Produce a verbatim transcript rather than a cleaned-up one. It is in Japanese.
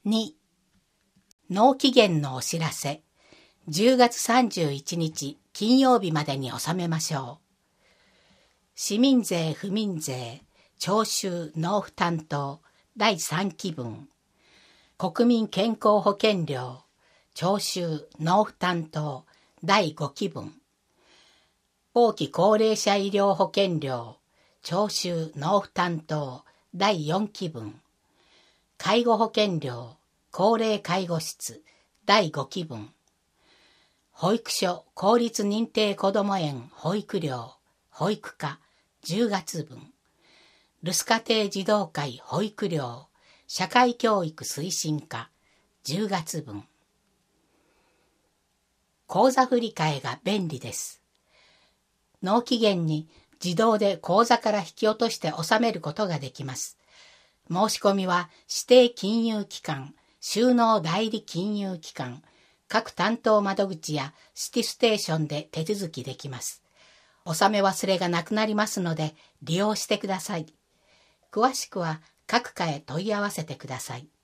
に、納期限のお知らせ。じゅうがつさんじゅういちにち金曜日までに納めましょう。市民税不民税徴収納付担当だいさんきぶん。国民健康保険料徴収納付担当だいごきぶん。後期高齢者医療保険料徴収納付担当だいよんきぶん。介護保険料高齢介護室だいごきぶん。保育所公立認定こども園保育料保育課じゅうがつぶん。留守家庭児童会保育料社会教育推進課じゅうがつぶん。口座振替が便利です。納期限に自動で口座から引き落として納めることができます。申し込みは指定金融機関、収納代理金融機関、各担当窓口やシティステーションで手続きできます。納め忘れがなくなりますので利用してください。詳しくは各課へ問い合わせてください。